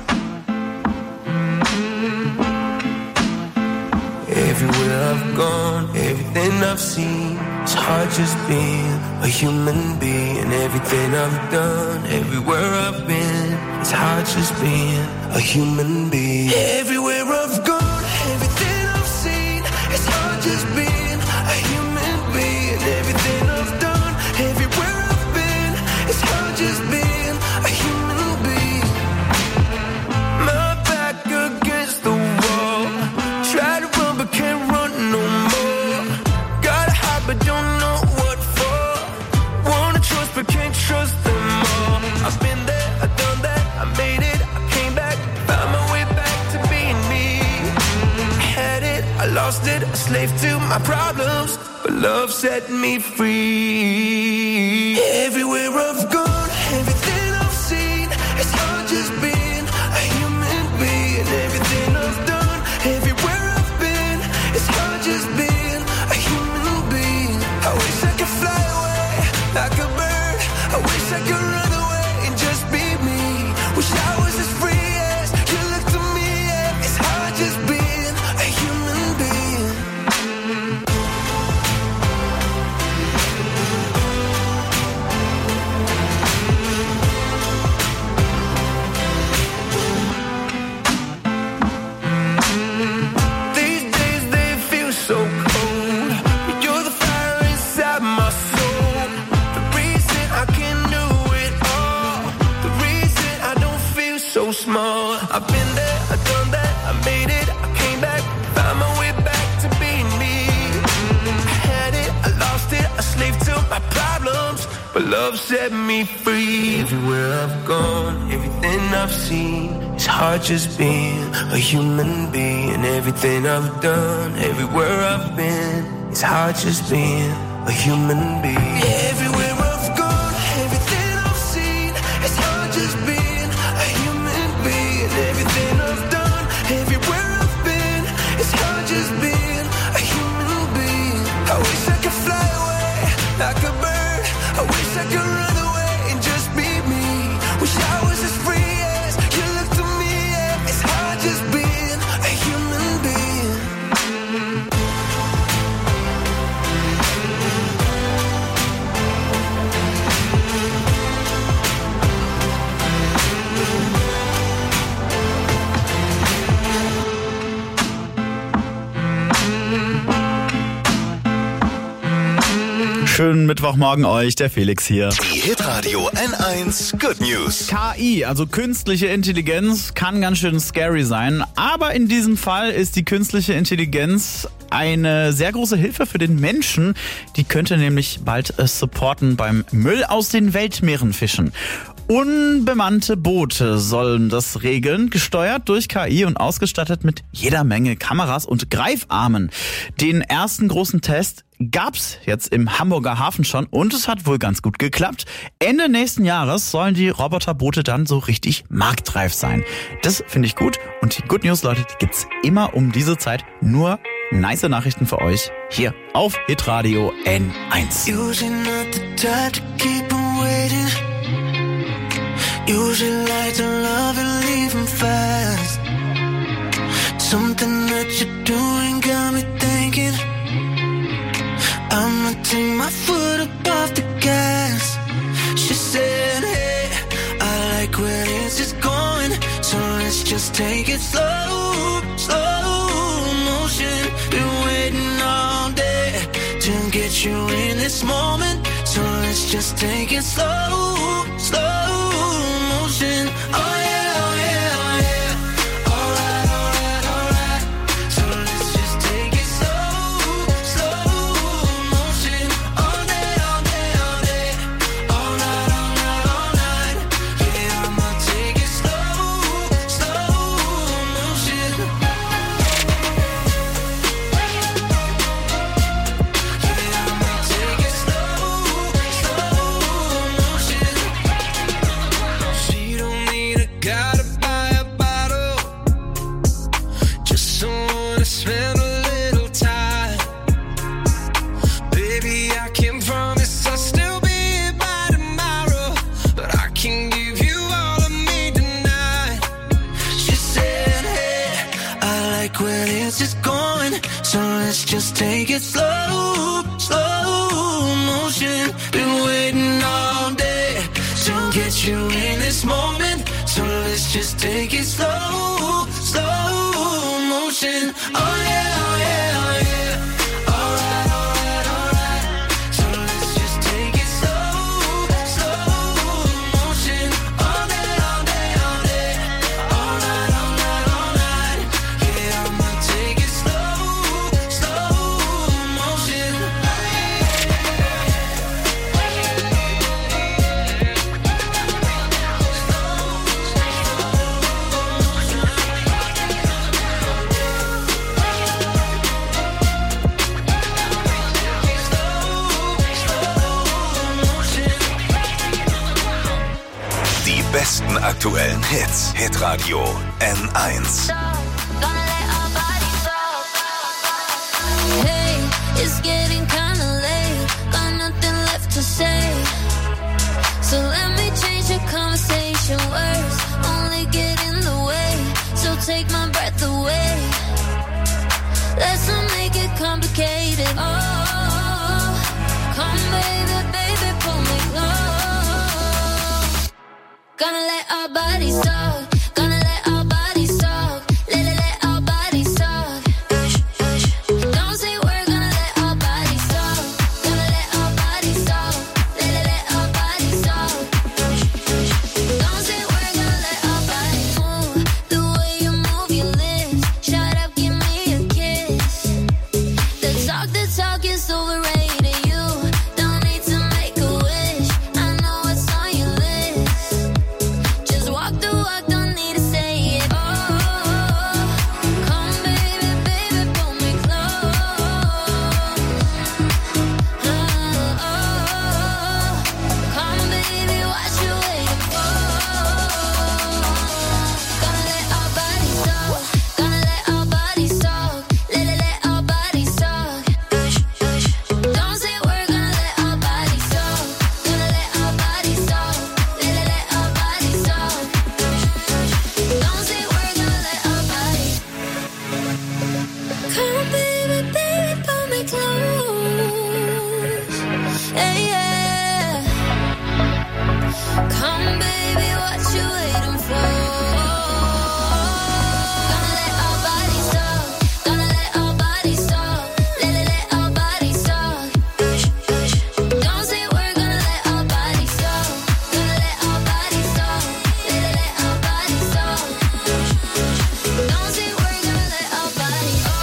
Everywhere I've gone, everything I've seen, it's hard just being a human being. Everything I've done, everywhere I've been, it's hard just being a human being. Everywhere I've gone, everything I've seen, it's hard just being a human being. Everything I've done, everywhere I've been, it's hard just being a human being. My back against the wall, try to run but can't run no more. Gotta hide but don't know what for. Wanna trust but can't trust them all. I've been there, I've done that, I made it, I came back, found my way back to being me. I had it, I lost it, a slave to my problems, but love set me free. Everywhere I've gone, everything I've seen, it's hard just being a human being. Everything I've done, everywhere I've been, it's hard just being a human being. I wish I could fly away like a bird. I wish I could run away and just be me. Wish I was as free as you look to me. Yeah. It's hard just being a human being. These days they feel so cold, but you're the fire inside my soul. The reason I can do it all, the reason I don't feel so small. I've been there, I've done that, I made it, I came back, found my way back to being me. I had it, I lost it, a slave to my problems, but love set me free. Everywhere I've gone, everything I've seen, it's hard just being a human being. Everything I've done, everywhere I've been, it's hard just being a human being. Everywhere I've gone, everything I've seen, it's hard just being a human being. Everything I've done, everywhere I've been, it's hard just being a human being. I wish I could fly away like a bird. I wish I could run away and just be me. Wish I was as free as you look to me. Yeah. It's hard just being a human being. Schönen Mittwochmorgen euch, der Felix hier. Die Hitradio N eins Good News. K I, also künstliche Intelligenz, kann ganz schön scary sein. Aber in diesem Fall ist die künstliche Intelligenz eine sehr große Hilfe für den Menschen. Die könnte nämlich bald äh, supporten beim Müll aus den Weltmeeren fischen. Unbemannte Boote sollen das regeln, gesteuert durch K I und ausgestattet mit jeder Menge Kameras und Greifarmen. Den ersten großen Test gab's jetzt im Hamburger Hafen schon und es hat wohl ganz gut geklappt. Ende nächsten Jahres sollen die Roboterboote dann so richtig marktreif sein. Das finde ich gut und die Good News, Leute, die gibt's immer um diese Zeit nur nice Nachrichten für euch hier auf Hitradio N eins. Usually not the type to keep on waiting. Usually like to love and leave 'em fast. Something that you're doing got me thinking I'ma take my foot up off the gas. She said, hey, I like where this is going, so let's just take it slow, slow motion. Been waiting all day to get you in this moment, so let's just take it slow, slow motion. Oh yeah, oh yeah, oh yeah. Alright, alright, alright. So let's just take it slow, slow motion. All day, all day, all day. All night, all night, all night. Yeah, I'ma take it slow, slow motion. Yeah, I'ma take it slow, slow motion. She don't need a guy to buy a bottle, just someone to spend a little time. Baby, I can't promise I'll still be here by tomorrow, but I can give you all of me tonight. She said, hey, I like where this is going, so let's just take it slow, slow motion. Been waiting all day to get you in this moment, so let's just take it slow, slow motion. Oh yeah, oh yeah, oh yeah. Alright, alright, alright. So let's just take it slow, slow motion. All day, all day, all day. All night, all night, all night. Yeah, I'ma take it slow, slow motion. Die besten aktuellen Hits. Hitradio N eins. Hey, it's getting kinda late. Got nothing left to say. So let me change the conversation. Words only get in the way. So take my breath away. Let's not make it complicated. Oh, come baby, baby, pull me close. Gonna let our bodies talk. Gonna let our bodies talk. Let, let, let our bodies talk. Don't say we're gonna let our bodies talk. Gonna let our bodies talk. Let, let, let our bodies talk. Don't say we're gonna let our bodies move. The way you move your lips. Shut up, give me a kiss. The talk, the talk is overrated. You don't need to make a wish. I know what's on your list. Just walk the walk, don't need to say it. Oh, come baby, baby, pull me close. Oh, oh, come baby, what you waiting for? Gonna let our bodies talk. Gonna let our bodies talk. Let, let, let our bodies talk. Don't say we're gonna let our bodies talk. Gonna let our bodies talk. Let, let, let our bodies talk. Don't say we're gonna let our bodies. Come baby, baby, pull me close. Hey, yeah. Come baby, what you waiting for? Gonna let our bodies talk. Gonna let our bodies talk. Let, let, let our bodies talk. Don't say we're gonna let our bodies talk. Gonna let our bodies talk. Let, let, let our bodies talk. Don't say we're gonna let our bodies. Oh,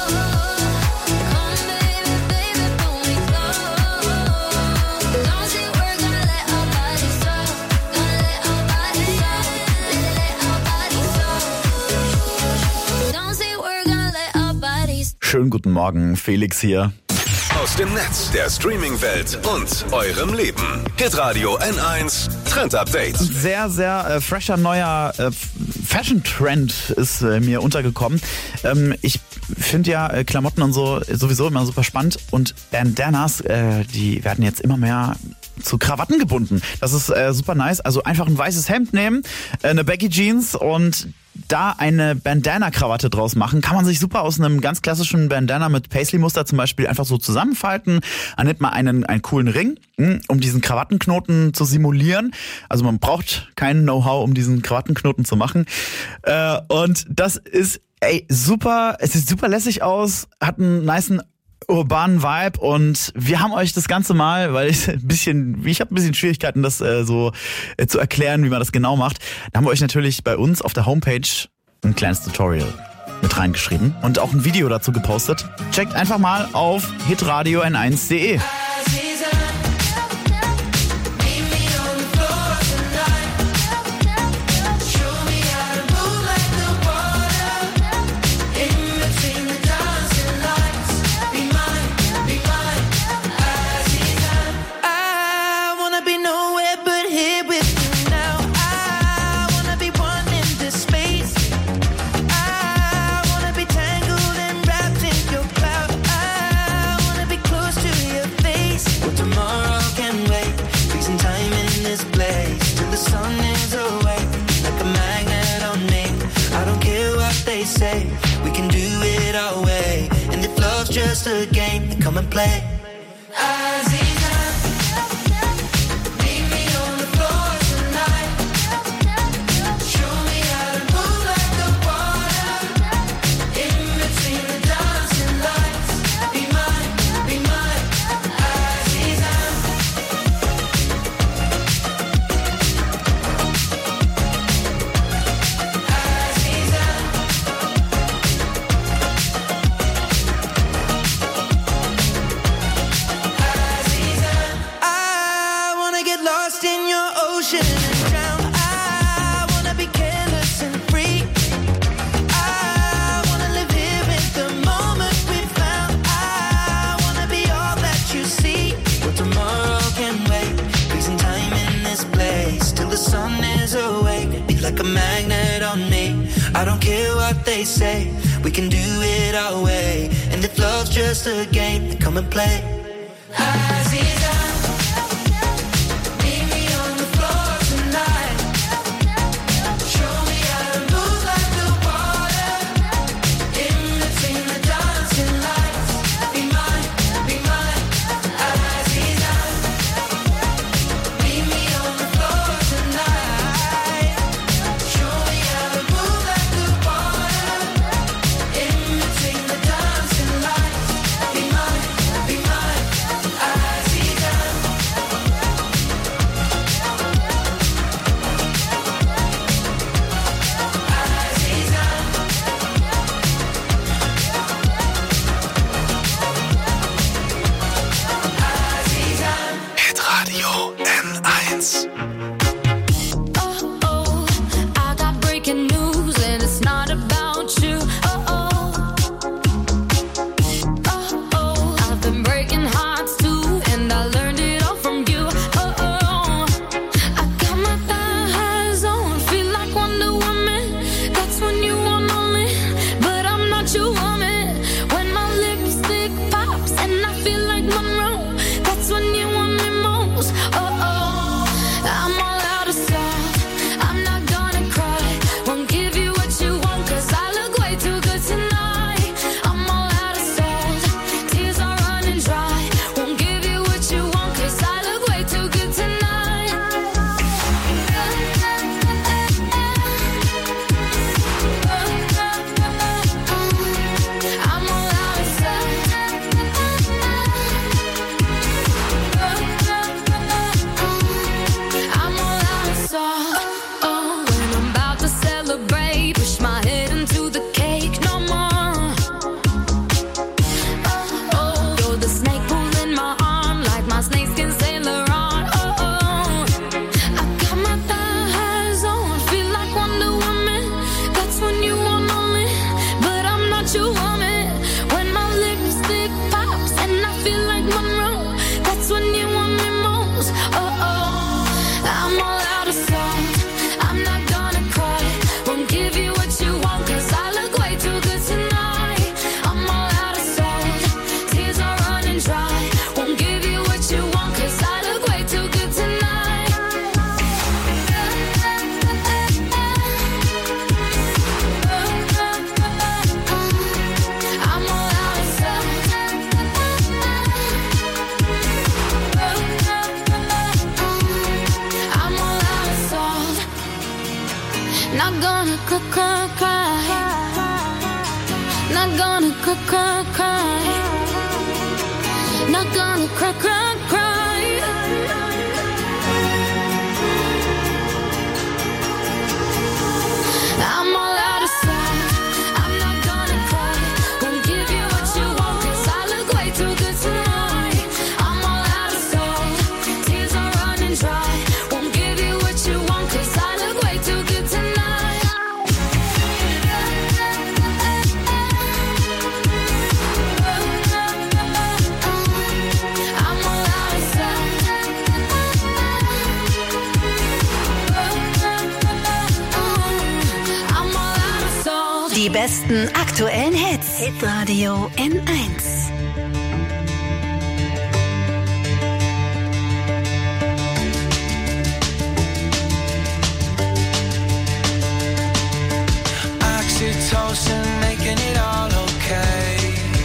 come baby, baby, pull me close. Don't say we're gonna let our bodies talk. Gonna let our bodies talk. Let, let, let our bodies talk. Don't say we're gonna let our bodies. Schönen guten Morgen, Felix hier. Aus dem Netz, der Streaming-Welt und eurem Leben. Hitradio N eins Trend Update. Sehr, sehr äh, fresher neuer äh, Fashion-Trend ist äh, mir untergekommen. Ähm, ich finde ja äh, Klamotten und so sowieso immer super spannend und Bandanas, äh, die werden jetzt immer mehr zu Krawatten gebunden. Das ist äh, super nice. Also einfach ein weißes Hemd nehmen, äh, eine Baggy Jeans und da eine Bandana-Krawatte draus machen. Kann man sich super aus einem ganz klassischen Bandana mit Paisley-Muster zum Beispiel einfach so zusammenfalten. Dann nimmt man einen, einen coolen Ring, um diesen Krawattenknoten zu simulieren. Also man braucht kein Know-how, um diesen Krawattenknoten zu machen. Äh, und das ist ey super, es sieht super lässig aus, hat einen nicen urbanen Vibe und wir haben euch das Ganze mal, weil ich ein bisschen, ich habe ein bisschen Schwierigkeiten, das äh, so äh, zu erklären, wie man das genau macht. Da haben wir euch natürlich bei uns auf der Homepage ein kleines Tutorial mit reingeschrieben und auch ein Video dazu gepostet. Checkt einfach mal auf hitradio n eins punkt de. Say we can do it our way, and if love's just a game, then come and play. Aziza, meet me on the floor tonight. Show me how to move like the water in between the dancing lights. Be mine, be mine, Aziza. Like a magnet on me. I don't care what they say. We can do it our way. And if love's just a game, then come and play. Aziza, meet me on the floor tonight. Show me how to move like the water in between the dancing lights. Be mine, be mine, Aziza. Meet me on the floor tonight. Be mine, be mine, Aziza. cry, cry. Not gonna cry, cry, cry. I'm all out of sight. I'm not gonna cry. Won't give you what you want, 'cause I look way too good tonight. I'm all out of soul. Tears are running dry. Won't give you what you want, 'cause I look way too good tonight. I'm all out of sight. I'm all out of soul. Die besten aktuellen Hits. Hitradio N eins. Oxytocin, making it all okay.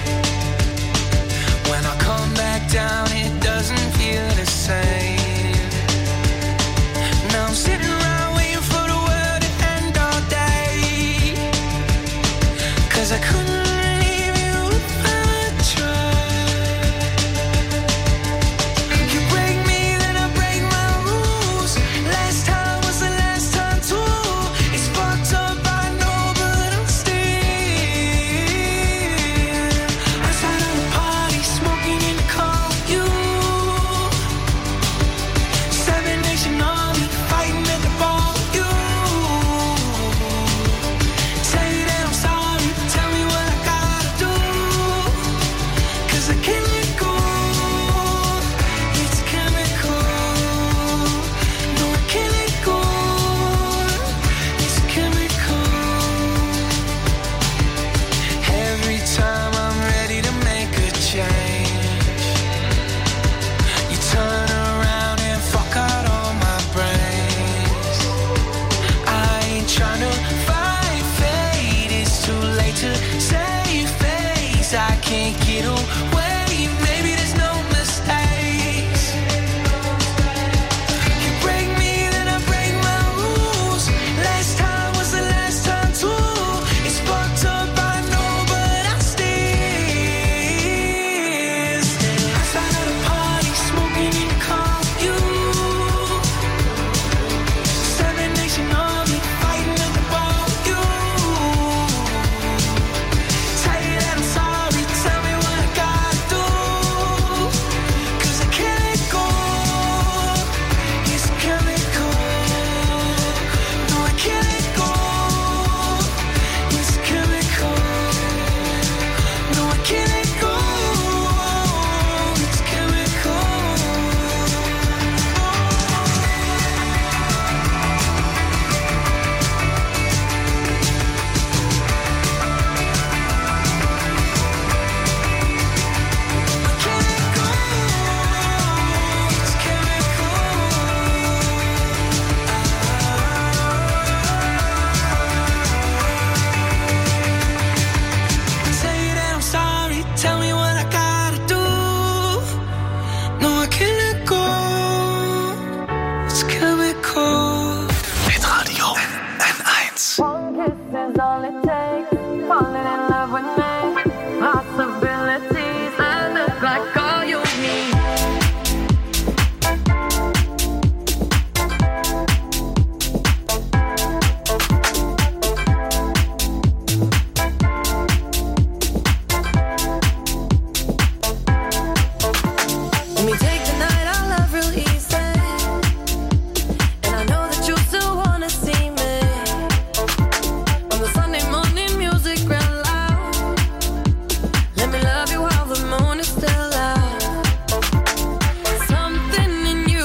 When I come back down, it doesn't feel the same. Now I'm sitting around waiting for the world to end all day. 'Cause I couldn't leave you if I tried. You break me, then I break my rules. Last time was the last time too. It's fucked up, I know, but I'm still outside of the party, smoking in the car with you. Seven Nation Army, fighting at the bar with you. Say that I'm sorry, tell me what I gotta do. 'Cause I can't let go. It's chemical. No, I can't let go. It's chemical. Every time I'm ready to make a change, you turn around and fuck out all my brains. I ain't tryna fight fate, it's too late to save face. I can't get away, maybe there's no mistakes. You break me, then I break my rules. Last time was the last time too. It's fucked up, I know, but I'm still outside of the party, smoking in the car with you. Seven Nation Army, fighting at the bar with you. Say that I'm sorry, tell me what I gotta do. 'Cause I can't let go. It's chemical. No, I can't let go. It's chemical. No, I can't let go. It's chemical. Say that I'm sorry, tell me what I gotta do. No, I can't let go. It's chemical. Hitradio N eins. One kiss is all it takes. Falling in love with me. Possibilities. I look like all you need. Let me take the night, I love real easy. And I know that you still wanna see me. On the Sunday morning, music real loud. Let me love you while the moon is still out. Something in you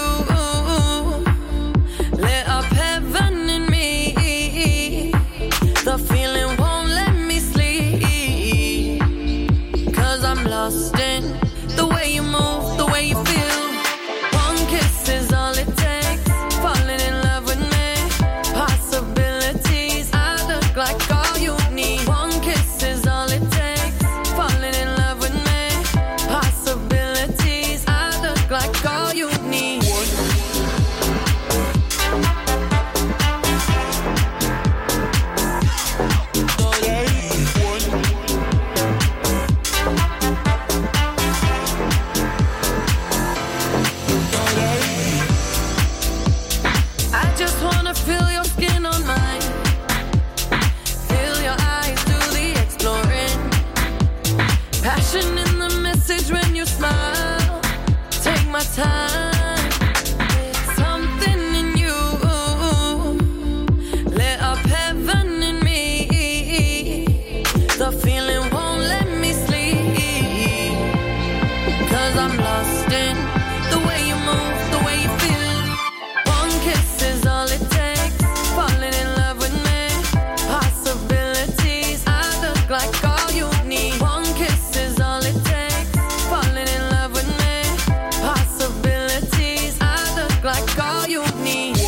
lit up heaven in me. The feeling won't let me sleep. 'Cause I'm lost in the way you move, the way you feel. One kiss is all it takes. Falling in love with me. Possibilities. I look like all you need. One kiss is all it takes. Falling in love with me. Possibilities. I look like all you need. Emotion in the message when you smile. Take my time. Something in you lit up heaven in me. The feeling won't let me sleep. Cause I'm lost in the way you move, the way you feel. One kiss is all it takes. Falling in love with me. Possibilities. I look like all you need. One kiss is all it takes. Falling in love with me. Possibilities. I look like all you need.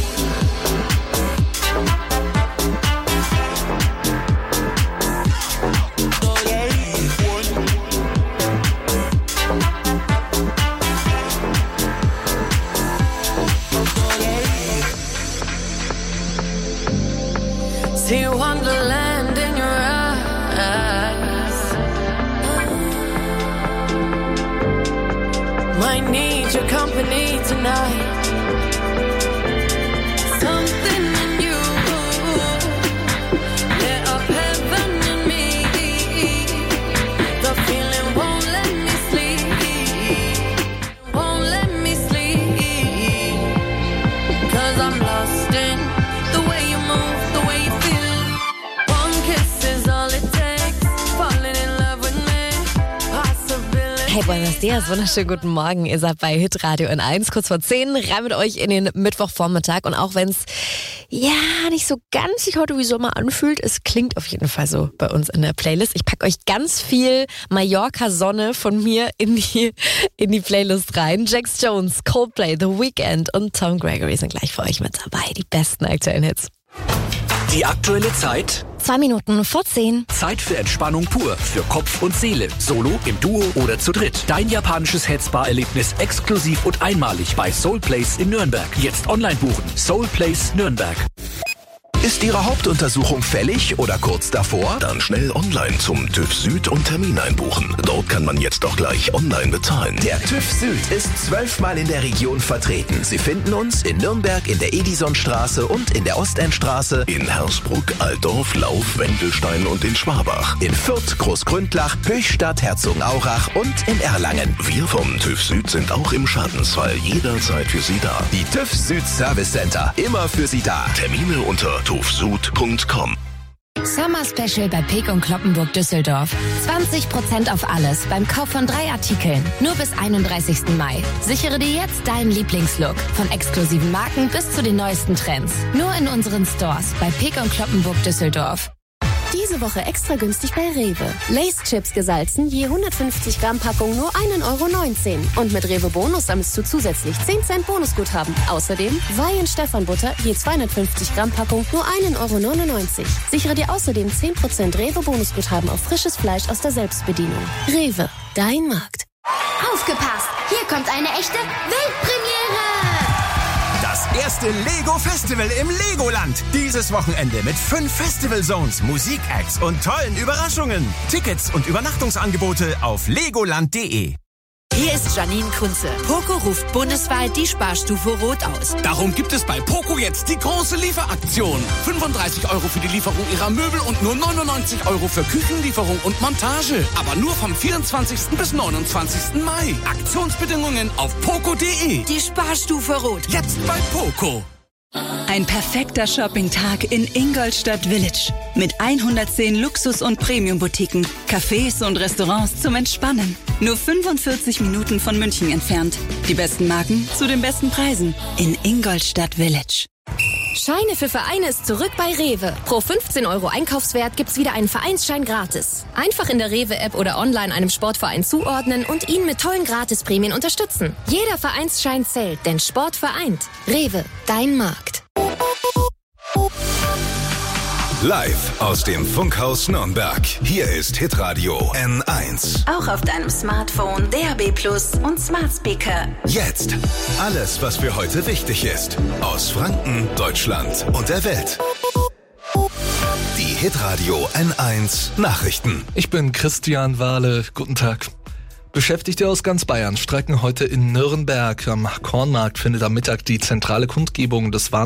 See wonderland in your eyes. Might need your company tonight. Something in you lit up heaven in me. The feeling won't let me sleep. Won't let me sleep. Cause I'm lost in the way you move, the way you feel. One kiss is all it takes. Falling in love with me. Possibility. Hey, buenos dias, wunderschönen guten Morgen. Ihr seid bei Hitradio N eins, kurz vor zehn, rein mit euch in den Mittwochvormittag. Und auch wenn es ja nicht so ganz sich heute wie Sommer anfühlt, es klingt auf jeden Fall so bei uns in der Playlist. Ich packe euch ganz viel Mallorca-Sonne von mir in die, in die Playlist rein. Jax Jones, Coldplay, The Weeknd und Tom Gregory sind gleich für euch mit dabei. Die besten aktuellen Hits. Die aktuelle Zeit. Zwei Minuten vor zehn. Zeit für Entspannung pur, für Kopf und Seele. Solo, im Duo oder zu dritt. Dein japanisches Headspa-Erlebnis exklusiv und einmalig bei Soul Place in Nürnberg. Jetzt online buchen. Soul Place Nürnberg. Ist Ihre Hauptuntersuchung fällig oder kurz davor? Dann schnell online zum TÜV Süd und Termin einbuchen. Dort kann man jetzt auch gleich online bezahlen. Der TÜV Süd ist zwölfmal in der Region vertreten. Sie finden uns in Nürnberg in der Edisonstraße und in der Ostendstraße, In Hersbruck, Altdorf, Lauf, Wendelstein und in Schwabach. in Fürth, Großgründlach, Höchstadt, Herzogenaurach und in Erlangen. Wir vom TÜV Süd sind auch im Schadensfall jederzeit für Sie da. Die TÜV Süd Service Center, immer für Sie da. Termine unter tüv süd punkt com. Summer Special bei Peek und Kloppenburg Düsseldorf. zwanzig Prozent auf alles beim Kauf von drei Artikeln. Nur bis einunddreißigsten Mai. Sichere dir jetzt deinen Lieblingslook. Von exklusiven Marken bis zu den neuesten Trends. Nur in unseren Stores bei Peek und Kloppenburg Düsseldorf. Diese Woche extra günstig bei Rewe. Lay's-Chips gesalzen, je hundertfünfzig Gramm Packung nur ein Euro neunzehn. Und mit Rewe Bonus sammelst du zusätzlich zehn Cent Bonusguthaben. Außerdem Weihen Stefan Butter, je zweihundertfünfzig Gramm Packung nur ein Euro neunundneunzig. Sichere dir außerdem zehn Prozent Rewe Bonusguthaben auf frisches Fleisch aus der Selbstbedienung. Rewe, dein Markt. Aufgepasst! Hier kommt eine echte Weltpremiere! Das erste Lego-Festival im Legoland. Dieses Wochenende mit fünf Festival-Zones, Musikacts und tollen Überraschungen. Tickets und Übernachtungsangebote auf legoland punkt de. Hier ist Janine Kunze. Poco ruft bundesweit die Sparstufe Rot aus. Darum gibt es bei Poco jetzt die große Lieferaktion. fünfunddreißig Euro für die Lieferung ihrer Möbel und nur neunundneunzig Euro für Küchenlieferung und Montage. Aber nur vom vierundzwanzigsten bis neunundzwanzigsten Mai. Aktionsbedingungen auf poco punkt de. Die Sparstufe Rot. Jetzt bei Poco. Ein perfekter Shoppingtag in Ingolstadt Village. Mit hundertzehn Luxus- und Premium-Boutiquen, Cafés und Restaurants zum Entspannen. Nur fünfundvierzig Minuten von München entfernt. Die besten Marken zu den besten Preisen in Ingolstadt Village. Scheine für Vereine ist zurück bei Rewe. Pro fünfzehn Euro Einkaufswert gibt's wieder einen Vereinsschein gratis. Einfach in der Rewe-App oder online einem Sportverein zuordnen und ihn mit tollen Gratisprämien unterstützen. Jeder Vereinsschein zählt, denn Sport vereint. Rewe, dein Markt. Live aus dem Funkhaus Nürnberg. Hier ist Hitradio N eins. Auch auf deinem Smartphone, D A B Plus und Smart Speaker. Jetzt alles, was für heute wichtig ist. Aus Franken, Deutschland und der Welt. Die Hitradio N eins Nachrichten. Ich bin Christian Wahle. Guten Tag. Beschäftigte aus ganz Bayern streiken heute in Nürnberg. Am Kornmarkt findet am Mittag die zentrale Kundgebung des Warn